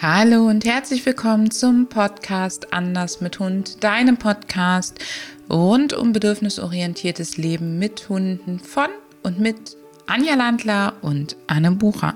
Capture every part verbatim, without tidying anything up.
Hallo und herzlich willkommen zum Podcast Anders mit Hund, deinem Podcast rund um bedürfnisorientiertes Leben mit Hunden von und mit Anja Landler und Anne Bucher.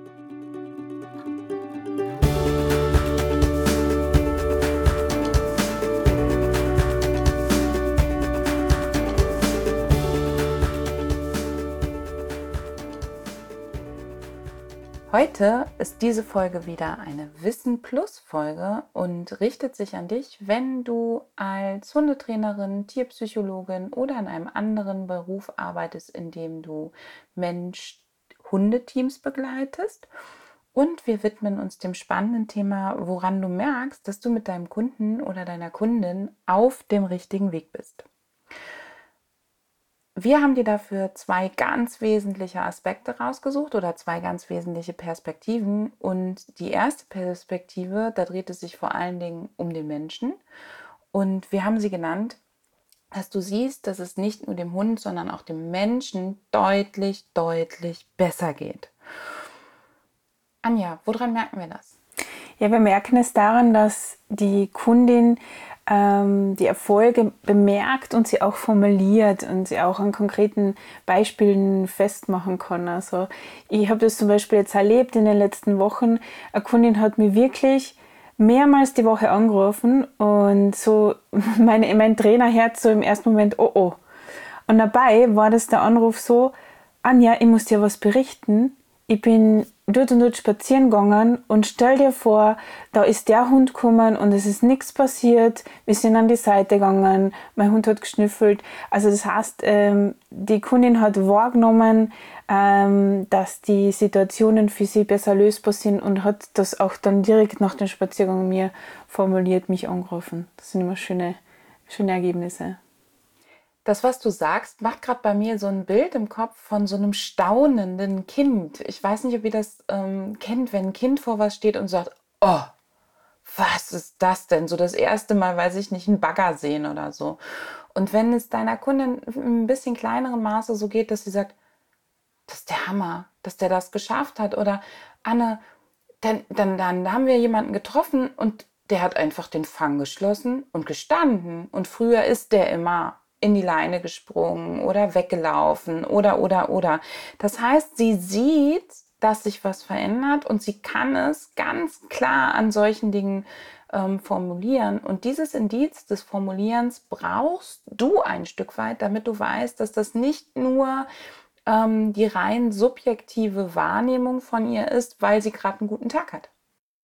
Heute ist diese Folge wieder eine Wissen-Plus-Folge und richtet sich an dich, wenn du als Hundetrainerin, Tierpsychologin oder in einem anderen Beruf arbeitest, in dem du Mensch-Hundeteams begleitest. Und wir widmen uns dem spannenden Thema, woran du merkst, dass du mit deinem Kunden oder deiner Kundin auf dem richtigen Weg bist. Wir haben dir dafür zwei ganz wesentliche Aspekte rausgesucht oder zwei ganz wesentliche Perspektiven. Und die erste Perspektive, da dreht es sich vor allen Dingen um den Menschen. Und wir haben sie genannt, dass du siehst, dass es nicht nur dem Hund, sondern auch dem Menschen deutlich, deutlich besser geht. Anja, woran merken wir das? Ja, wir merken es daran, dass die Kundin ähm, die Erfolge bemerkt und sie auch formuliert und sie auch an konkreten Beispielen festmachen kann. Also ich habe das zum Beispiel jetzt erlebt in den letzten Wochen. Eine Kundin hat mich wirklich mehrmals die Woche angerufen und so meine, mein Trainerherz so im ersten Moment, oh oh. Und dabei war das der Anruf so, Anja, ich muss dir was berichten. Ich bin dort und dort spazieren gegangen und stell dir vor, da ist der Hund gekommen und es ist nichts passiert. Wir sind an die Seite gegangen, mein Hund hat geschnüffelt. Also das heißt, ähm, die Kundin hat wahrgenommen, ähm, dass die Situationen für sie besser lösbar sind und hat das auch dann direkt nach dem Spaziergang mir formuliert, mich angerufen. Das sind immer schöne, schöne Ergebnisse. Das, was du sagst, macht gerade bei mir so ein Bild im Kopf von so einem staunenden Kind. Ich weiß nicht, ob ihr das ähm, kennt, wenn ein Kind vor was steht und sagt, oh, was ist das denn? So das erste Mal, weiß ich nicht, einen Bagger sehen oder so. Und wenn es deiner Kundin in ein bisschen kleineren Maße so geht, dass sie sagt, das ist der Hammer, dass der das geschafft hat. Oder Anne, dann, dann, dann haben wir jemanden getroffen und der hat einfach den Fang geschlossen und gestanden. Und früher ist der immer in die Leine gesprungen oder weggelaufen oder, oder, oder. Das heißt, sie sieht, dass sich was verändert und sie kann es ganz klar an solchen Dingen ähm, formulieren. Und dieses Indiz des Formulierens brauchst du ein Stück weit, damit du weißt, dass das nicht nur ähm, die rein subjektive Wahrnehmung von ihr ist, weil sie gerade einen guten Tag hat.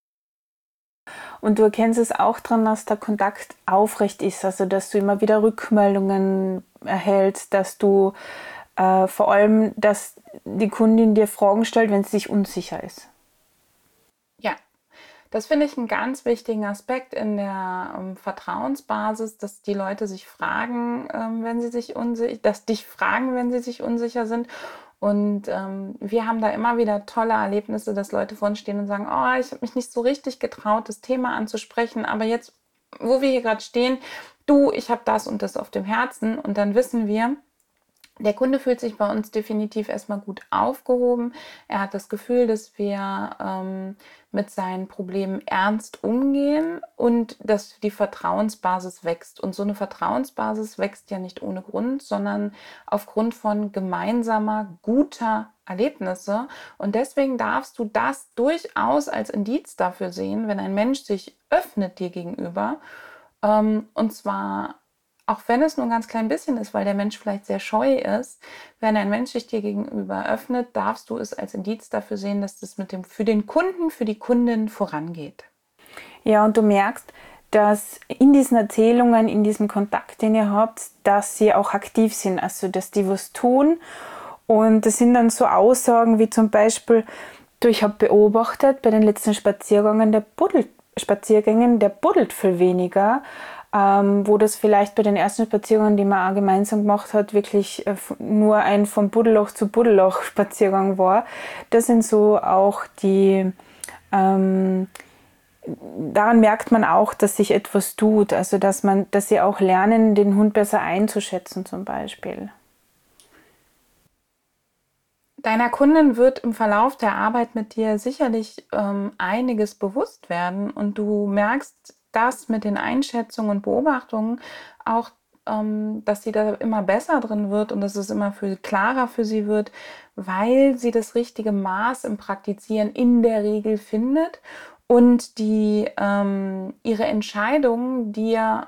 Und du erkennst es auch daran, dass der Kontakt aufrecht ist, also dass du immer wieder Rückmeldungen erhältst, dass du äh, vor allem, dass die Kundin dir Fragen stellt, wenn sie sich unsicher ist. Ja, das finde ich einen ganz wichtigen Aspekt in der ähm, Vertrauensbasis, dass die Leute sich fragen, ähm, wenn sie sich unsicher, dass dich fragen, wenn sie sich unsicher sind. Und ähm, wir haben da immer wieder tolle Erlebnisse, dass Leute vor uns stehen und sagen, oh, ich habe mich nicht so richtig getraut, das Thema anzusprechen, aber jetzt, wo wir hier gerade stehen, du, ich habe das und das auf dem Herzen und dann wissen wir, der Kunde fühlt sich bei uns definitiv erstmal gut aufgehoben. Er hat das Gefühl, dass wir ähm, mit seinen Problemen ernst umgehen und dass die Vertrauensbasis wächst. Und so eine Vertrauensbasis wächst ja nicht ohne Grund, sondern aufgrund von gemeinsamer, guter Erlebnisse. Und deswegen darfst du das durchaus als Indiz dafür sehen, wenn ein Mensch sich öffnet dir gegenüber. Ähm, und zwar auch wenn es nur ein ganz klein bisschen ist, weil der Mensch vielleicht sehr scheu ist, wenn ein Mensch sich dir gegenüber öffnet, darfst du es als Indiz dafür sehen, dass das mit dem, für den Kunden, für die Kundin vorangeht. Ja, und du merkst, dass in diesen Erzählungen, in diesem Kontakt, den ihr habt, dass sie auch aktiv sind, also dass die was tun. Und das sind dann so Aussagen wie zum Beispiel, du, ich habe beobachtet bei den letzten Spaziergängen, der buddelt, Spaziergängen, der buddelt viel weniger. Ähm, wo das vielleicht bei den ersten Spaziergängen, die man auch gemeinsam gemacht hat, wirklich äh, nur ein vom Buddelloch zu Buddelloch Spaziergang war. Das sind so auch die, ähm, daran merkt man auch, dass sich etwas tut, also dass man, dass sie auch lernen, den Hund besser einzuschätzen zum Beispiel. Deiner Kundin wird im Verlauf der Arbeit mit dir sicherlich ähm, einiges bewusst werden und du merkst das mit den Einschätzungen und Beobachtungen auch, ähm, dass sie da immer besser drin wird und dass es immer viel klarer für sie wird, weil sie das richtige Maß im Praktizieren in der Regel findet und die ähm, ihre Entscheidungen dir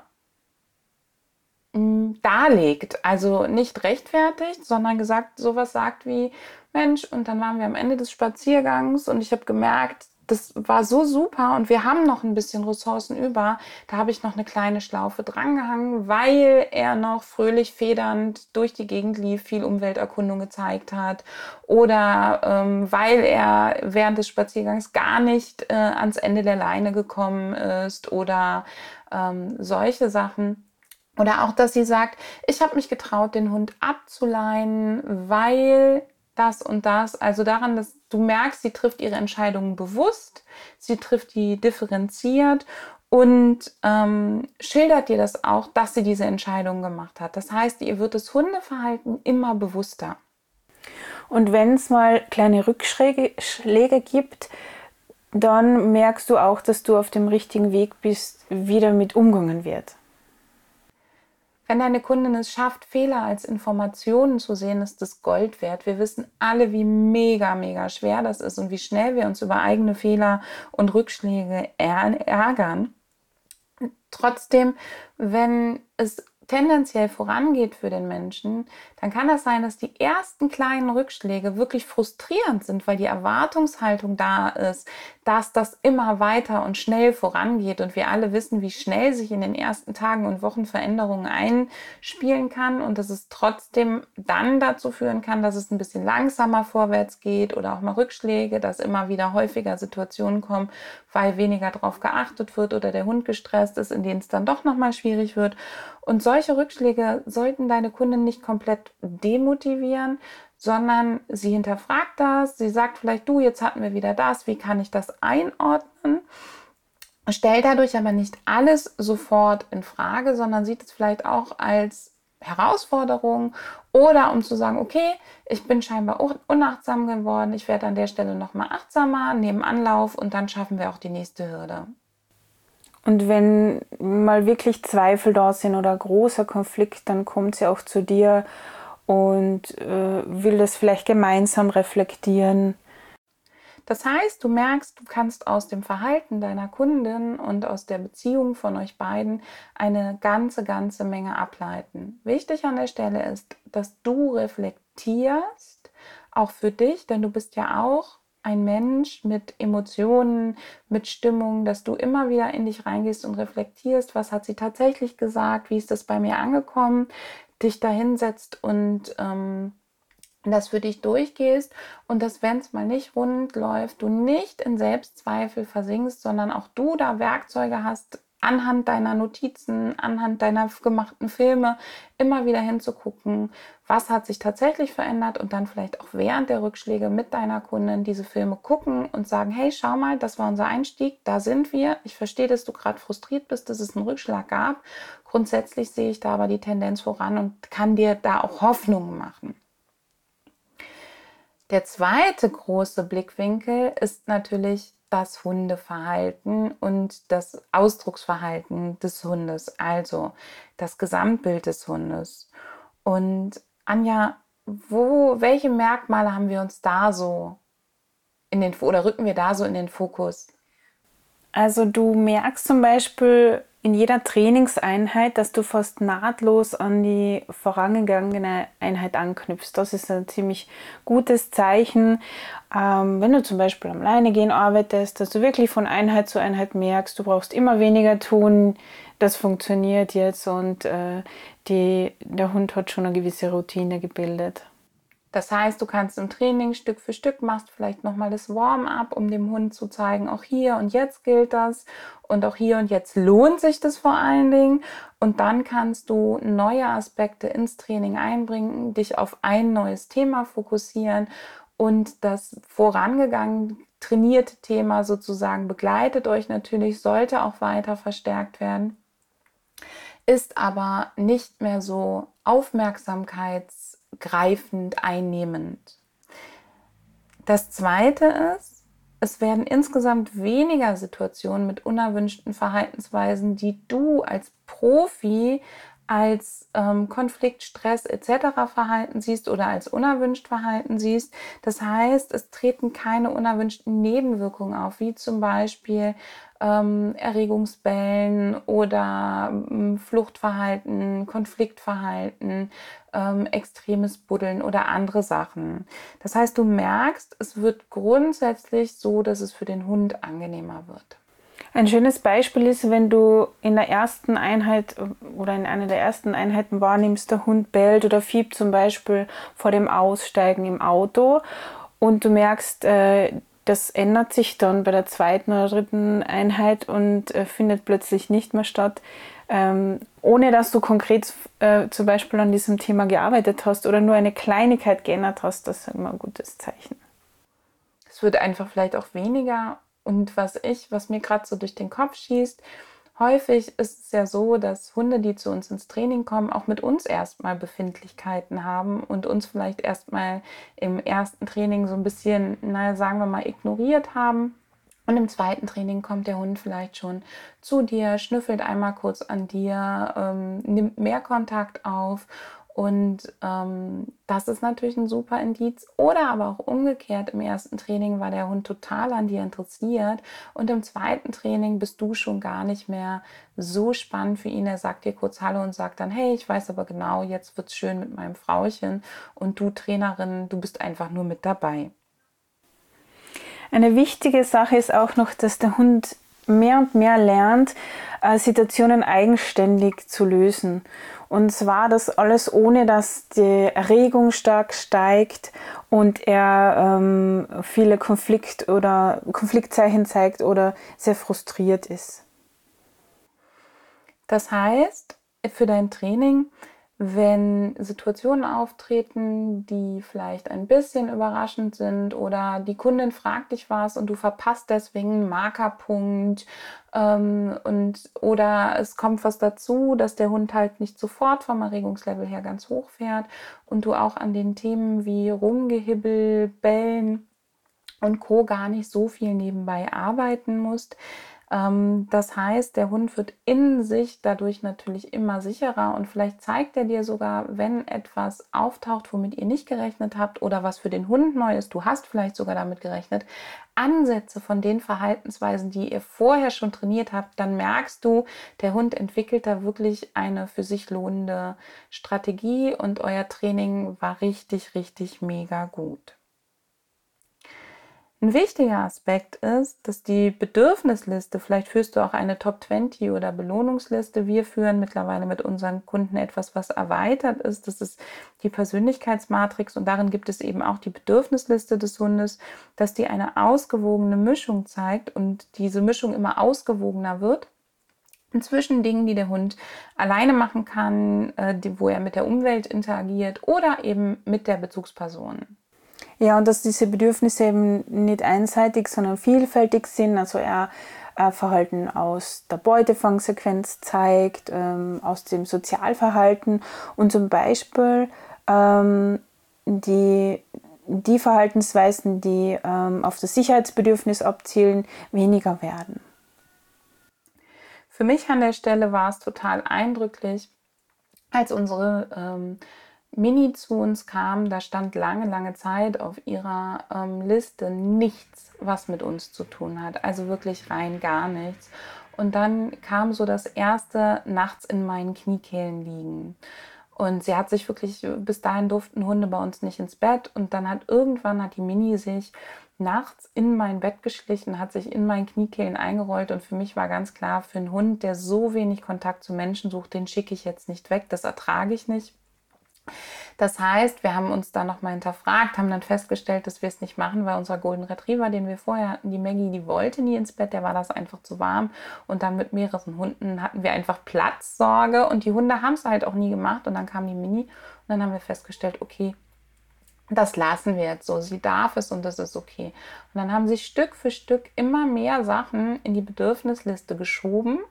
mh, darlegt. Also nicht rechtfertigt, sondern gesagt, sowas sagt wie, Mensch, und dann waren wir am Ende des Spaziergangs und ich habe gemerkt, das war so super und wir haben noch ein bisschen Ressourcen über. Da habe ich noch eine kleine Schlaufe drangehangen, weil er noch fröhlich federnd durch die Gegend lief, viel Umwelterkundung gezeigt hat oder ähm, weil er während des Spaziergangs gar nicht äh, ans Ende der Leine gekommen ist oder ähm, solche Sachen. Oder auch, dass sie sagt, ich habe mich getraut, den Hund abzuleihen, weil das und das. Also daran, dass du merkst, sie trifft ihre Entscheidungen bewusst, sie trifft die differenziert und ähm, schildert dir das auch, dass sie diese Entscheidung gemacht hat. Das heißt, ihr wird das Hundeverhalten immer bewusster. Und wenn es mal kleine Rückschläge Schläge gibt, dann merkst du auch, dass du auf dem richtigen Weg bist, wie damit umgegangen wird. Wenn deine Kundin es schafft, Fehler als Informationen zu sehen, ist das Gold wert. Wir wissen alle, wie mega, mega schwer das ist und wie schnell wir uns über eigene Fehler und Rückschläge ärgern. Trotzdem, wenn es tendenziell vorangeht für den Menschen, dann kann das sein, dass die ersten kleinen Rückschläge wirklich frustrierend sind, weil die Erwartungshaltung da ist, dass das immer weiter und schnell vorangeht und wir alle wissen, wie schnell sich in den ersten Tagen und Wochen Veränderungen einspielen kann und dass es trotzdem dann dazu führen kann, dass es ein bisschen langsamer vorwärts geht oder auch mal Rückschläge, dass immer wieder häufiger Situationen kommen, weil weniger darauf geachtet wird oder der Hund gestresst ist, in denen es dann doch nochmal schwierig wird. Und solche Rückschläge sollten deine Kundin nicht komplett demotivieren, sondern sie hinterfragt das. Sie sagt vielleicht, du, jetzt hatten wir wieder das, wie kann ich das einordnen? Stellt dadurch aber nicht alles sofort in Frage, sondern sieht es vielleicht auch als Herausforderung oder um zu sagen, okay, ich bin scheinbar unachtsam geworden, ich werde an der Stelle nochmal achtsamer, nehme Anlauf und dann schaffen wir auch die nächste Hürde. Und wenn mal wirklich Zweifel da sind oder ein großer Konflikt, dann kommt sie auch zu dir und äh, will das vielleicht gemeinsam reflektieren. Das heißt, du merkst, du kannst aus dem Verhalten deiner Kundin und aus der Beziehung von euch beiden eine ganze, ganze Menge ableiten. Wichtig an der Stelle ist, dass du reflektierst, auch für dich, denn du bist ja auch ein Mensch mit Emotionen, mit Stimmung, dass du immer wieder in dich reingehst und reflektierst, was hat sie tatsächlich gesagt, wie ist das bei mir angekommen, dich da hinsetzt und ähm, das für dich durchgehst und dass, wenn es mal nicht rund läuft, du nicht in Selbstzweifel versinkst, sondern auch du da Werkzeuge hast, anhand deiner Notizen, anhand deiner gemachten Filme immer wieder hinzugucken, was hat sich tatsächlich verändert und dann vielleicht auch während der Rückschläge mit deiner Kundin diese Filme gucken und sagen, hey, schau mal, das war unser Einstieg, da sind wir. Ich verstehe, dass du gerade frustriert bist, dass es einen Rückschlag gab. Grundsätzlich sehe ich da aber die Tendenz voran und kann dir da auch Hoffnungen machen. Der zweite große Blickwinkel ist natürlich das Hundeverhalten und das Ausdrucksverhalten des Hundes, also das Gesamtbild des Hundes. Und Anja, wo, welche Merkmale haben wir uns da so in den, oder rücken wir da so in den Fokus? Also du merkst zum Beispiel in jeder Trainingseinheit, dass du fast nahtlos an die vorangegangene Einheit anknüpfst. Das ist ein ziemlich gutes Zeichen. Ähm, wenn du zum Beispiel am Leinegehen arbeitest, dass du wirklich von Einheit zu Einheit merkst, du brauchst immer weniger tun, das funktioniert jetzt und äh, die, der Hund hat schon eine gewisse Routine gebildet. Das heißt, du kannst im Training Stück für Stück machst vielleicht nochmal das Warm-up, um dem Hund zu zeigen, auch hier und jetzt gilt das und auch hier und jetzt lohnt sich das vor allen Dingen. Und dann kannst du neue Aspekte ins Training einbringen, dich auf ein neues Thema fokussieren und das vorangegangen trainierte Thema sozusagen begleitet euch natürlich, sollte auch weiter verstärkt werden, ist aber nicht mehr so aufmerksamkeitsgreifend einnehmend. Das Zweite ist, es werden insgesamt weniger Situationen mit unerwünschten Verhaltensweisen, die du als Profi als ähm, Konflikt, Stress et cetera Verhalten siehst oder als unerwünscht Verhalten siehst. Das heißt, es treten keine unerwünschten Nebenwirkungen auf, wie zum Beispiel ähm, Erregungsbellen oder ähm, Fluchtverhalten, Konfliktverhalten, ähm, extremes Buddeln oder andere Sachen. Das heißt, du merkst, es wird grundsätzlich so, dass es für den Hund angenehmer wird. Ein schönes Beispiel ist, wenn du in der ersten Einheit oder in einer der ersten Einheiten wahrnimmst, der Hund bellt oder fiebt zum Beispiel vor dem Aussteigen im Auto und du merkst, äh, das ändert sich dann bei der zweiten oder dritten Einheit und äh, findet plötzlich nicht mehr statt, ähm, ohne dass du konkret äh, zum Beispiel an diesem Thema gearbeitet hast oder nur eine Kleinigkeit geändert hast. Das ist immer ein gutes Zeichen. Es wird einfach vielleicht auch weniger. Und was ich, was mir gerade so durch den Kopf schießt, häufig ist es ja so, dass Hunde, die zu uns ins Training kommen, auch mit uns erstmal Befindlichkeiten haben und uns vielleicht erstmal im ersten Training so ein bisschen, naja, sagen wir mal, ignoriert haben. Und im zweiten Training kommt der Hund vielleicht schon zu dir, schnüffelt einmal kurz an dir, ähm, nimmt mehr Kontakt auf. Und ähm, das ist natürlich ein super Indiz. Oder aber auch umgekehrt, im ersten Training war der Hund total an dir interessiert und im zweiten Training bist du schon gar nicht mehr so spannend für ihn. Er sagt dir kurz Hallo und sagt dann, hey, ich weiß aber genau, jetzt wird's schön mit meinem Frauchen und du Trainerin, du bist einfach nur mit dabei. Eine wichtige Sache ist auch noch, dass der Hund mehr und mehr lernt, Situationen eigenständig zu lösen. Und zwar das alles ohne, dass die Erregung stark steigt und er ähm, viele Konflikt- oder Konfliktzeichen zeigt oder sehr frustriert ist. Das heißt, für dein Training, wenn Situationen auftreten, die vielleicht ein bisschen überraschend sind oder die Kundin fragt dich was und du verpasst deswegen einen Markerpunkt ähm, und, oder es kommt was dazu, dass der Hund halt nicht sofort vom Erregungslevel her ganz hoch fährt und du auch an den Themen wie Rumgehibbel, Bellen und Co. gar nicht so viel nebenbei arbeiten musst. Das heißt, der Hund wird in sich dadurch natürlich immer sicherer und vielleicht zeigt er dir sogar, wenn etwas auftaucht, womit ihr nicht gerechnet habt oder was für den Hund neu ist, du hast vielleicht sogar damit gerechnet, Ansätze von den Verhaltensweisen, die ihr vorher schon trainiert habt, dann merkst du, der Hund entwickelt da wirklich eine für sich lohnende Strategie und euer Training war richtig, richtig mega gut. Ein wichtiger Aspekt ist, dass die Bedürfnisliste, vielleicht führst du auch eine Top zwanzig oder Belohnungsliste. Wir führen mittlerweile mit unseren Kunden etwas, was erweitert ist. Das ist die Persönlichkeitsmatrix und darin gibt es eben auch die Bedürfnisliste des Hundes, dass die eine ausgewogene Mischung zeigt und diese Mischung immer ausgewogener wird. Zwischen Dingen, die der Hund alleine machen kann, wo er mit der Umwelt interagiert oder eben mit der Bezugsperson. Ja, und dass diese Bedürfnisse eben nicht einseitig, sondern vielfältig sind. Also er äh, Verhalten aus der Beutefangsequenz zeigt, ähm, aus dem Sozialverhalten und zum Beispiel ähm, die, die Verhaltensweisen, die ähm, auf das Sicherheitsbedürfnis abzielen, weniger werden. Für mich an der Stelle war es total eindrücklich, als unsere ähm, Mini zu uns kam, da stand lange, lange Zeit auf ihrer ähm, Liste nichts, was mit uns zu tun hat. Also wirklich rein gar nichts. Und dann kam so das erste nachts in meinen Kniekehlen liegen. Und sie hat sich wirklich, bis dahin durften Hunde bei uns nicht ins Bett. Und dann hat irgendwann hat die Mini sich nachts in mein Bett geschlichen, hat sich in meinen Kniekehlen eingerollt. Und für mich war ganz klar, für einen Hund, der so wenig Kontakt zu Menschen sucht, den schicke ich jetzt nicht weg. Das ertrage ich nicht. Das heißt, wir haben uns da nochmal hinterfragt, haben dann festgestellt, dass wir es nicht machen, weil unser Golden Retriever, den wir vorher hatten, die Maggie, die wollte nie ins Bett, der war das einfach zu warm. Und dann mit mehreren Hunden hatten wir einfach Platzsorge und die Hunde haben es halt auch nie gemacht. Und dann kam die Mini und dann haben wir festgestellt, okay, das lassen wir jetzt so, sie darf es und das ist okay. Und dann haben sie Stück für Stück immer mehr Sachen in die Bedürfnisliste geschoben,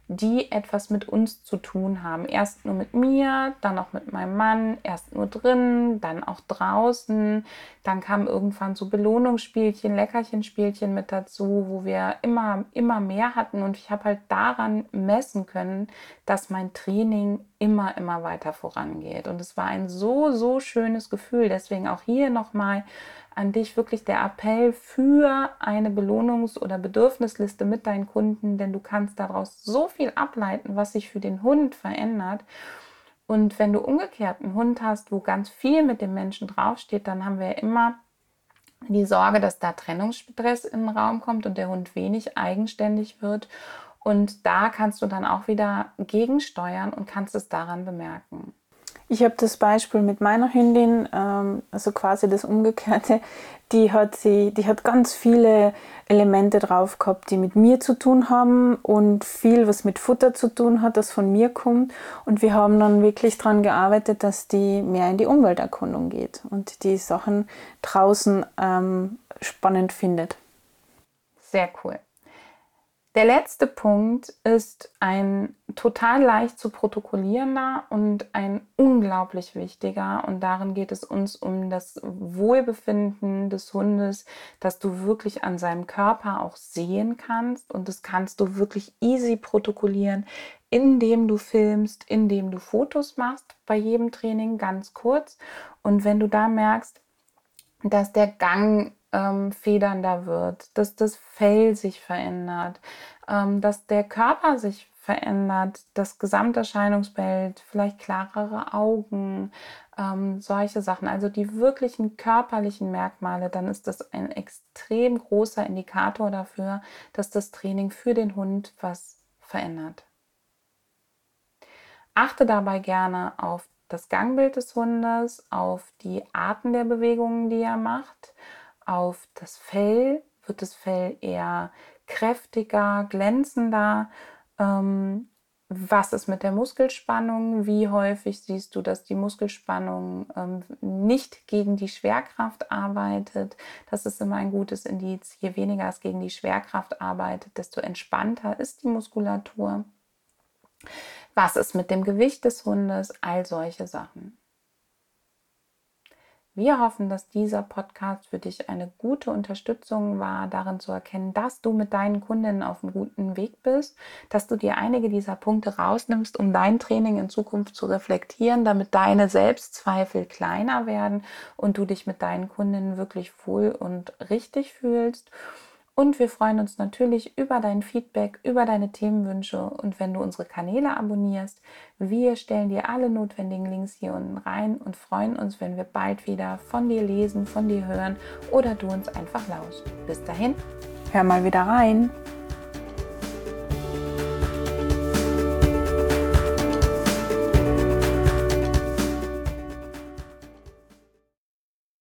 die etwas mit uns zu tun haben. Erst nur mit mir, dann auch mit meinem Mann, erst nur drin, dann auch draußen. Dann kamen irgendwann so Belohnungsspielchen, Leckerchenspielchen mit dazu, wo wir immer, immer mehr hatten. Und ich habe halt daran messen können, dass mein Training immer, immer weiter vorangeht. Und es war ein so, so schönes Gefühl. Deswegen auch hier nochmal an dich wirklich der Appell für eine Belohnungs- oder Bedürfnisliste mit deinen Kunden, denn du kannst daraus so viel ableiten, was sich für den Hund verändert. Und wenn du umgekehrt einen Hund hast, wo ganz viel mit dem Menschen draufsteht, dann haben wir ja immer die Sorge, dass da Trennungsstress in den Raum kommt und der Hund wenig eigenständig wird. Und da kannst du dann auch wieder gegensteuern und kannst es daran bemerken. Ich habe das Beispiel mit meiner Hündin, ähm, also quasi das Umgekehrte, die hat, sie, die hat ganz viele Elemente drauf gehabt, die mit mir zu tun haben und viel, was mit Futter zu tun hat, das von mir kommt. Und wir haben dann wirklich daran gearbeitet, dass die mehr in die Umwelterkundung geht und die Sachen draußen ähm, spannend findet. Sehr cool. Der letzte Punkt ist ein total leicht zu protokollierender und ein unglaublich wichtiger. Und darin geht es uns um das Wohlbefinden des Hundes, dass du wirklich an seinem Körper auch sehen kannst. Und das kannst du wirklich easy protokollieren, indem du filmst, indem du Fotos machst bei jedem Training, ganz kurz. Und wenn du da merkst, dass der Gang ähm, federnder wird, dass das Fell sich verändert, ähm, dass der Körper sich verändert, das Gesamterscheinungsbild, vielleicht klarere Augen, ähm, solche Sachen, also die wirklichen körperlichen Merkmale, dann ist das ein extrem großer Indikator dafür, dass das Training für den Hund was verändert. Achte dabei gerne auf das Gangbild des Hundes, auf die Arten der Bewegungen, die er macht, auf das Fell. Wird das Fell eher kräftiger, glänzender? Ähm, was ist mit der Muskelspannung? Wie häufig siehst du, dass die Muskelspannung ähm, nicht gegen die Schwerkraft arbeitet? Das ist immer ein gutes Indiz. Je weniger es gegen die Schwerkraft arbeitet, desto entspannter ist die Muskulatur. Was ist mit dem Gewicht des Hundes? All solche Sachen. Wir hoffen, dass dieser Podcast für dich eine gute Unterstützung war, darin zu erkennen, dass du mit deinen Kundinnen auf einem guten Weg bist, dass du dir einige dieser Punkte rausnimmst, um dein Training in Zukunft zu reflektieren, damit deine Selbstzweifel kleiner werden und du dich mit deinen Kundinnen wirklich wohl und richtig fühlst. Und wir freuen uns natürlich über dein Feedback, über deine Themenwünsche und wenn du unsere Kanäle abonnierst. Wir stellen dir alle notwendigen Links hier unten rein und freuen uns, wenn wir bald wieder von dir lesen, von dir hören oder du uns einfach lauschst. Bis dahin, Hör mal wieder rein.